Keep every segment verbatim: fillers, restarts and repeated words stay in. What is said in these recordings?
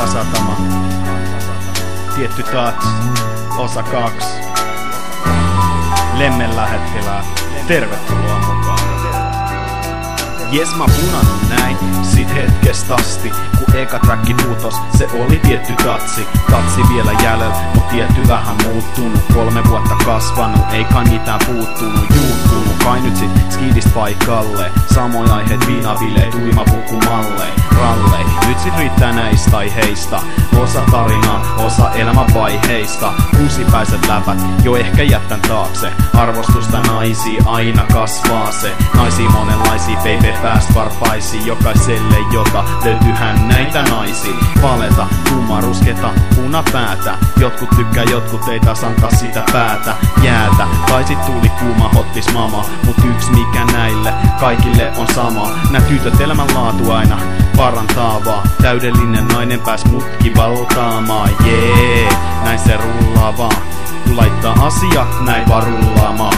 Kantasatama, tietty touch, osa kaksi. Lemmen lähettilää, tervetuloa mukaan. Jes mä punannut näin, sit hetkestä asti, kun eka tracki putos, se oli tietty tatsi. Tatsi vielä jäljellä, mut tietty vähän muuttunut. Kolme vuotta kasvanut, eikä mitään puuttunut, juuttunut. Kai nyt sit skidist paikalle, samoja aiheet, viinabileet, uimapukumalleen, rallei. Nyt sit riittää näistä aiheista, osa tarinaa, osa elämänvaiheista. Kuusipäiset läpät, jo ehkä jättän taakse. Arvostusta naisia aina kasvaa se. Naisia monenlaisia, baby fast varpaisi. Jokaiselle jota löytyyhän näitä naisia. Valeta, tumma rusketa, punapäätä. Jotkut tykkää, jotkut ei taas antaa sitä päätä. Jäätä, tai sit tuli kuuma hottis mama. Mut yks mikä näille kaikille on sama. Nää tytöt elämänlaatu aina parantaa vaan. Täydellinen nainen pääs mutki valtaamaan. Jee, yeah, näin se rullaa vaan. Kun laittaa asiat näin vaan rullaamaan.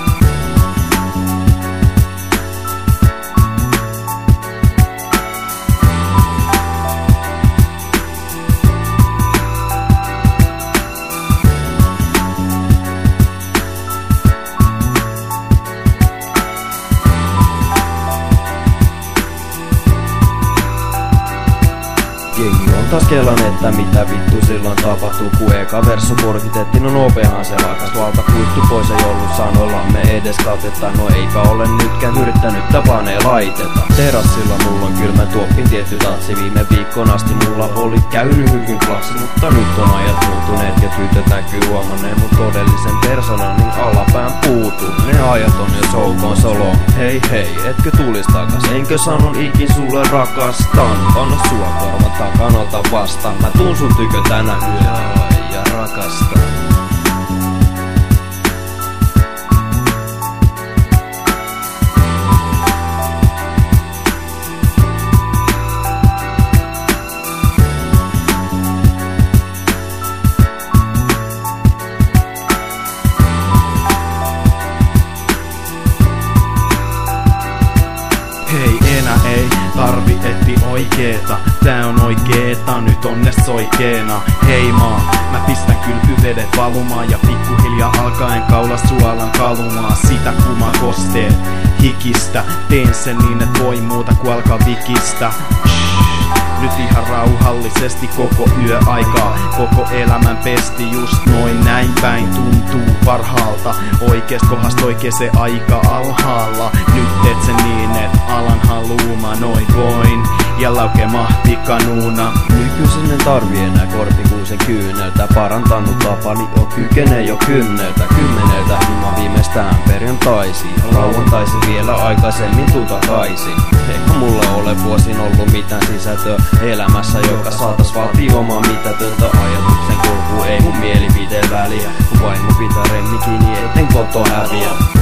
Jengi on taas kelan, että mitä vittu silloin tapahtuu, kun eka verso korkitettiin, no nopeahan se lakas valta kuittu pois, ei ollut sanoillamme edes katetta, no eipä ole nytkään yrittänyt tapanee laiteta. Terassilla mulla on kylmän tuoppin tietty tatsi, viime viikkoon asti mulla oli käynyt hyvin klassi, mutta nyt on ajat muuttuneet ja tytöt näkyy huomanneen mun todellisen persoonan, niin alapään puutuu. Ne ajat on jo soukoon solo, hei hei, etkö tulis takas, enkö sanon ikin sulle rakastan, anna sua korvan takanolta vastaan, mä tuun sun tykö tänä yö ja rakastan. Hei enää ei tarvi etti oikeeta, tää on oikeeta, nyt onnes oikeena. Hei maa, mä pistän kylpyvedet valumaan ja pikkuhiljaa alkaen kaula suolan kalumaan. Sitä kun mä kosteen hikistä, teen sen niin et voi muuta ku alkaa vikistä. Nyt ihan rauhallisesti koko yö aikaa, koko elämän pesti just noin näin päin tuntuu parhaalta. Oikeest kohdasta oikee se aika alhaalla. Nyt teet sen niin et alan haluuma noin voin ja lauke mahti kanuuna. Nykyisin en tarvii enää korpikuusen kyyneltä, parantanut tapani jo kykenee jo kynneltä. Kymmeneltä himma viimeistään perjantaisiin, lauantaisin vielä aikaisemmin tutakaisin. Eikä mulla ole vuosin ollut mitään sisältöä elämässä, joka saatas vaatii omaa mitätöntä. Ajatuksen kulku ei mun mielipiteen väliä, kun vaimo pitää remmi kiinni, etten koto häviä.